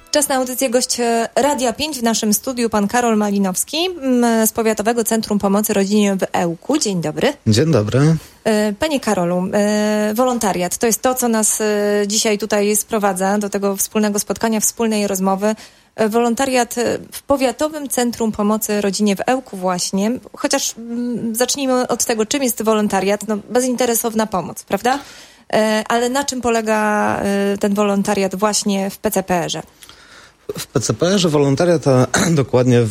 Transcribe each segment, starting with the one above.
Czas na audycję. Gość Radia 5 w naszym studiu, pan Karol Malinowski z Powiatowego Centrum Pomocy Rodzinie w Ełku. Dzień dobry. Dzień dobry. Panie Karolu, wolontariat to jest to, co nas dzisiaj tutaj sprowadza do tego wspólnego spotkania, wspólnej rozmowy. Wolontariat w Powiatowym Centrum Pomocy Rodzinie w Ełku właśnie. Chociaż zacznijmy od tego, czym jest wolontariat. No, bezinteresowna pomoc, prawda? Ale na czym polega ten wolontariat właśnie w PCPR-ze? W PCPR-ze wolontariat, dokładnie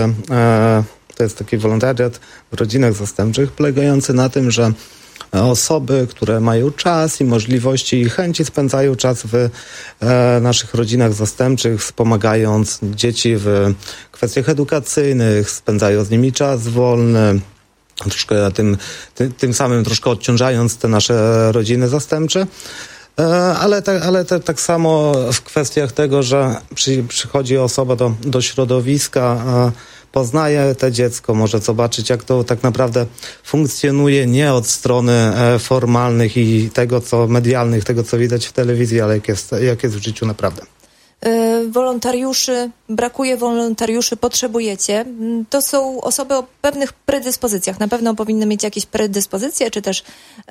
to jest taki wolontariat w rodzinach zastępczych, polegający na tym, że osoby, które mają czas i możliwości i chęci, spędzają czas w naszych rodzinach zastępczych, wspomagając dzieci w kwestiach edukacyjnych, spędzają z nimi czas wolny, troszkę tym samym troszkę odciążając te nasze rodziny zastępcze. Ale tak samo w kwestiach tego, że przychodzi osoba do środowiska, poznaje to dziecko, może zobaczyć, jak to tak naprawdę funkcjonuje, nie od strony formalnych i tego, co medialnych, tego, co widać w telewizji, ale jak jest w życiu naprawdę. Wolontariuszy, brakuje wolontariuszy, potrzebujecie. To są osoby o pewnych predyspozycjach. Na pewno powinny mieć jakieś predyspozycje, czy też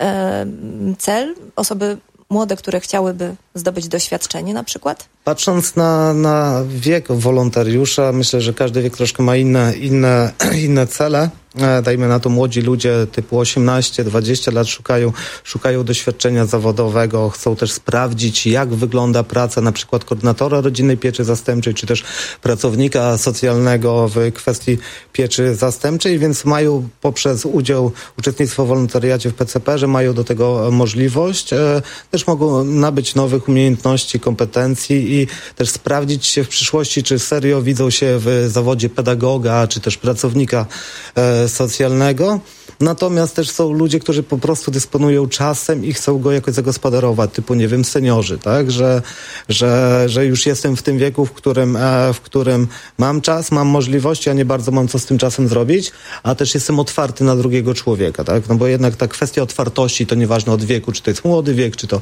cel, osoby młode, które chciałyby zdobyć doświadczenie na przykład? Patrząc na wiek wolontariusza, myślę, że każdy wiek troszkę ma inne cele. Dajmy na to, młodzi ludzie typu 18-20 lat szukają doświadczenia zawodowego, chcą też sprawdzić, jak wygląda praca na przykład koordynatora rodzinnej pieczy zastępczej, czy też pracownika socjalnego w kwestii pieczy zastępczej, więc mają poprzez uczestnictwo w wolontariacie w PCPR-ze, mają do tego możliwość. Też mogą nabyć nowych umiejętności, kompetencji i też sprawdzić się w przyszłości, czy serio widzą się w zawodzie pedagoga, czy też pracownika socjalnego. Natomiast też są ludzie, którzy po prostu dysponują czasem i chcą go jakoś zagospodarować, typu, nie wiem, seniorzy, tak? Że już jestem w tym wieku, w którym mam czas, mam możliwości, a nie bardzo mam co z tym czasem zrobić, a też jestem otwarty na drugiego człowieka, tak? No bo jednak ta kwestia otwartości to nieważne od wieku, czy to jest młody wiek, czy to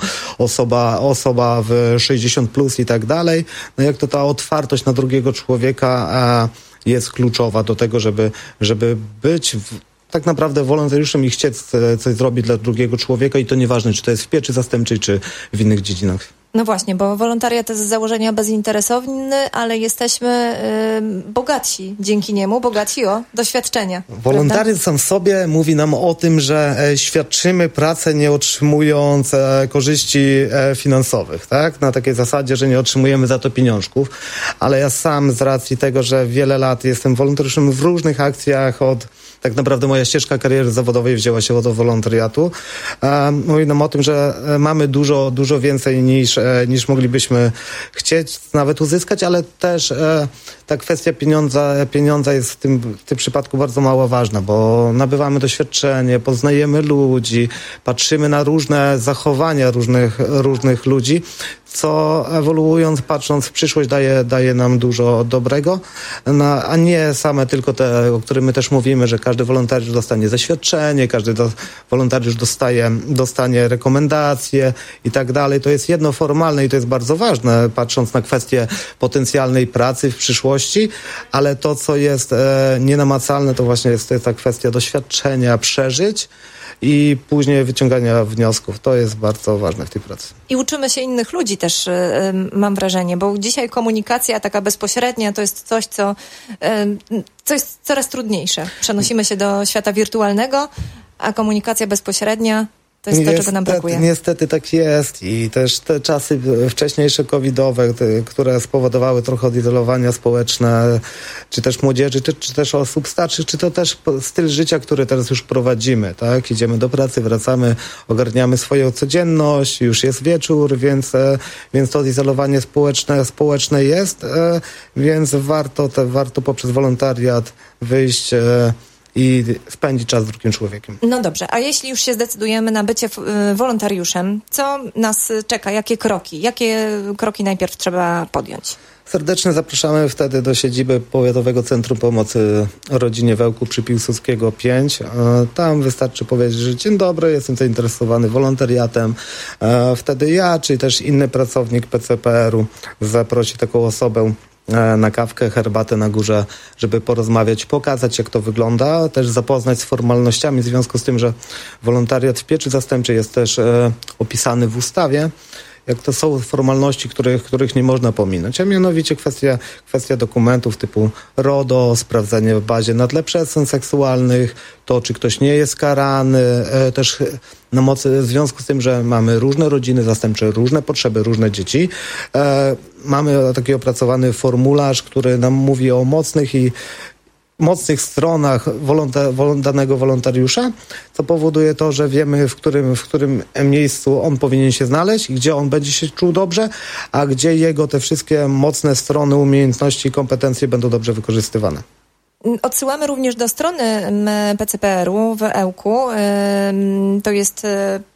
osoba w 60 plus i tak dalej. No jak to ta otwartość na drugiego człowieka jest kluczowa do tego, żeby być tak naprawdę wolontariuszem i chcieć coś zrobić dla drugiego człowieka i to nieważne, czy to jest w pieczy zastępczej, czy w innych dziedzinach. No właśnie, bo wolontariat jest z założenia bezinteresowny, ale jesteśmy bogatsi dzięki niemu, bogaci o doświadczenia. Wolontariat sam w sobie mówi nam o tym, że świadczymy pracę nie otrzymując korzyści finansowych, tak? Na takiej zasadzie, że nie otrzymujemy za to pieniążków, ale ja sam z racji tego, że wiele lat jestem wolontariuszem w różnych akcjach, tak naprawdę moja ścieżka kariery zawodowej wzięła się od wolontariatu. Mówi nam o tym, że mamy dużo więcej niż moglibyśmy chcieć nawet uzyskać, ale też ta kwestia pieniądza jest w tym przypadku bardzo mało ważna, bo nabywamy doświadczenie, poznajemy ludzi, patrzymy na różne zachowania różnych ludzi, co ewoluując, patrząc w przyszłość daje nam dużo dobrego, a nie same tylko te, o których my też mówimy, że każdy wolontariusz dostanie zaświadczenie, każdy wolontariusz dostanie rekomendacje i tak dalej. To jest jedno formalne i to jest bardzo ważne, patrząc na kwestię potencjalnej pracy w przyszłości, ale to, co jest nienamacalne, to właśnie jest ta kwestia doświadczenia, przeżyć i później wyciągania wniosków. To jest bardzo ważne w tej pracy. I uczymy się innych ludzi też, mam wrażenie, bo dzisiaj komunikacja taka bezpośrednia to jest coś, co jest coraz trudniejsze. Przenosimy się do świata wirtualnego, a komunikacja bezpośrednia to jest to, czego nam brakuje. Niestety tak jest i też te czasy wcześniejsze covidowe, które spowodowały trochę odizolowania społeczne, czy też młodzieży, czy też osób starszych, czy to też styl życia, który teraz już prowadzimy, tak? Idziemy do pracy, wracamy, ogarniamy swoją codzienność, już jest wieczór, więc to odizolowanie społeczne jest, więc warto poprzez wolontariat wyjść i spędzić czas z drugim człowiekiem. No dobrze, a jeśli już się zdecydujemy na bycie wolontariuszem, co nas czeka? Jakie kroki najpierw trzeba podjąć? Serdecznie zapraszamy wtedy do siedziby Powiatowego Centrum Pomocy Rodzinie w Ełku przy Piłsudskiego 5. Tam wystarczy powiedzieć, że dzień dobry, jestem zainteresowany wolontariatem. Wtedy ja, czy też inny pracownik PCPR-u zaprosi taką osobę na kawkę, herbatę na górze, żeby porozmawiać, pokazać, jak to wygląda, też zapoznać z formalnościami w związku z tym, że wolontariat w pieczy zastępczej jest też opisany w ustawie. Jak to są formalności, których nie można pominąć, a mianowicie kwestia dokumentów typu RODO, sprawdzenie w bazie na tle przestępstw seksualnych, to czy ktoś nie jest karany, też na mocy, w związku z tym, że mamy różne rodziny zastępcze, różne potrzeby, różne dzieci, mamy taki opracowany formularz, który nam mówi o mocnych stronach danego wolontariusza, co powoduje to, że wiemy, w którym miejscu on powinien się znaleźć i gdzie on będzie się czuł dobrze, a gdzie jego te wszystkie mocne strony, umiejętności i kompetencje będą dobrze wykorzystywane. Odsyłamy również do strony PCPR-u w Ełku. To jest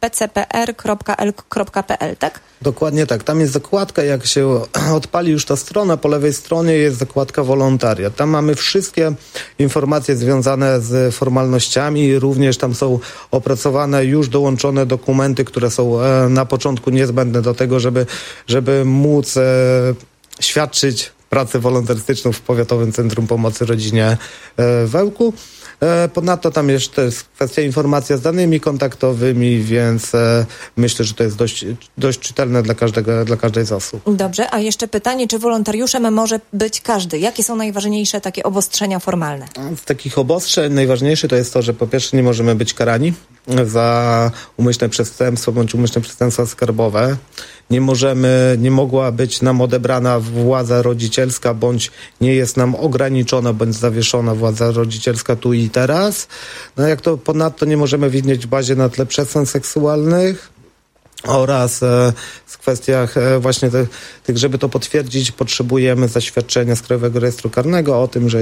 pcpr.elk.pl, tak? Dokładnie tak. Tam jest zakładka, jak się odpali już ta strona, po lewej stronie jest zakładka wolontariat. Tam mamy wszystkie informacje związane z formalnościami, również tam są opracowane już dołączone dokumenty, które są na początku niezbędne do tego, żeby móc świadczyć pracę wolontarystyczną w Powiatowym Centrum Pomocy Rodzinie w Ełku. Ponadto tam jest też kwestia informacja z danymi kontaktowymi, więc myślę, że to jest dość czytelne dla każdej z osób. Dobrze, a jeszcze pytanie, czy wolontariuszem może być każdy? Jakie są najważniejsze takie obostrzenia formalne? Z takich obostrzeń najważniejsze to jest to, że po pierwsze nie możemy być karani za umyślne przestępstwo bądź umyślne przestępstwa skarbowe. Nie mogła być nam odebrana władza rodzicielska, bądź nie jest nam ograniczona, bądź zawieszona władza rodzicielska tu i teraz. No jak to ponadto nie możemy widnieć w bazie na tle przestępstw seksualnych oraz w kwestiach właśnie tych, żeby to potwierdzić, potrzebujemy zaświadczenia z Krajowego Rejestru Karnego o tym,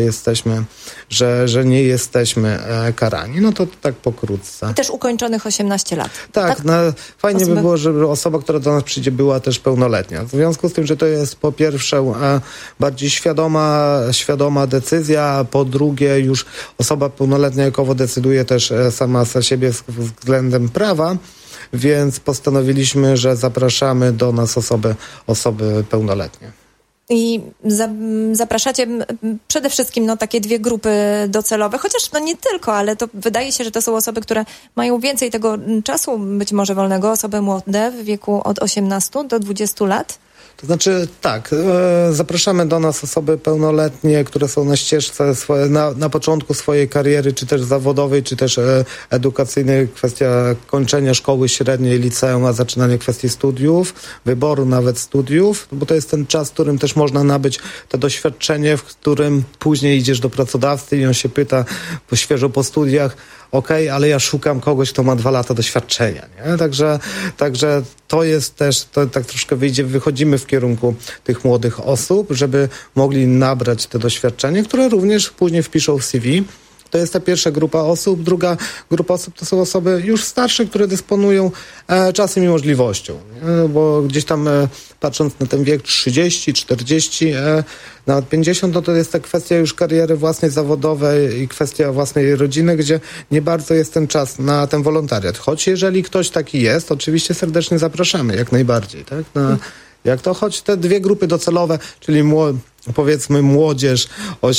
że nie jesteśmy karani. No to tak pokrótce. I też ukończonych 18 lat. Tak? Fajnie by było, żeby osoba, która do nas przyjdzie, była też pełnoletnia. W związku z tym, że to jest po pierwsze bardziej świadoma decyzja, po drugie już osoba pełnoletnia jakowo decyduje też sama za siebie względem prawa. Więc postanowiliśmy, że zapraszamy do nas osoby pełnoletnie. I zapraszacie przede wszystkim takie dwie grupy docelowe, chociaż nie tylko, ale to wydaje się, że to są osoby, które mają więcej tego czasu, być może wolnego, osoby młode w wieku od 18 do 20 lat. To znaczy tak, zapraszamy do nas osoby pełnoletnie, które są na ścieżce na początku swojej kariery, czy też zawodowej, czy też edukacyjnej, kwestia kończenia szkoły średniej, liceum, a zaczynanie kwestii studiów, wyboru nawet studiów, bo to jest ten czas, w którym też można nabyć to doświadczenie, w którym później idziesz do pracodawcy i on się pyta świeżo po studiach, okej, ale ja szukam kogoś, kto ma 2 lata doświadczenia, nie? Także to jest też, to tak troszkę wychodzimy w kierunku tych młodych osób, żeby mogli nabrać te doświadczenie, które również później wpiszą w CV. To jest ta pierwsza grupa osób. Druga grupa osób to są osoby już starsze, które dysponują czasem i możliwością. Bo gdzieś tam patrząc na ten wiek 30, 40, nawet 50, no to jest ta kwestia już kariery własnej zawodowej i kwestia własnej rodziny, gdzie nie bardzo jest ten czas na ten wolontariat. Choć jeżeli ktoś taki jest, oczywiście serdecznie zapraszamy, jak najbardziej. Tak? Choć te dwie grupy docelowe, czyli powiedzmy młodzież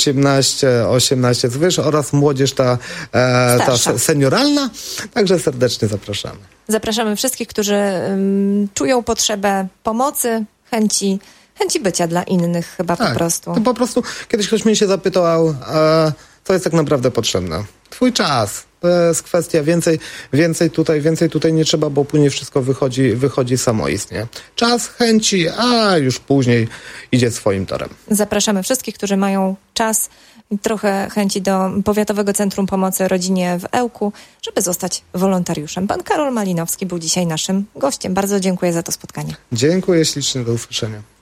18 zwyż oraz młodzież ta senioralna, także serdecznie zapraszamy. Zapraszamy wszystkich, którzy czują potrzebę pomocy, chęci bycia dla innych chyba po prostu. To po prostu kiedyś ktoś mnie się zapytał, co jest tak naprawdę potrzebne. Twój czas. To jest kwestia więcej tutaj nie trzeba, bo później wszystko wychodzi samoistnie. Czas, chęci, a już później idzie swoim torem. Zapraszamy wszystkich, którzy mają czas i trochę chęci do Powiatowego Centrum Pomocy Rodzinie w Ełku, żeby zostać wolontariuszem. Pan Karol Malinowski był dzisiaj naszym gościem. Bardzo dziękuję za to spotkanie. Dziękuję ślicznie, do usłyszenia.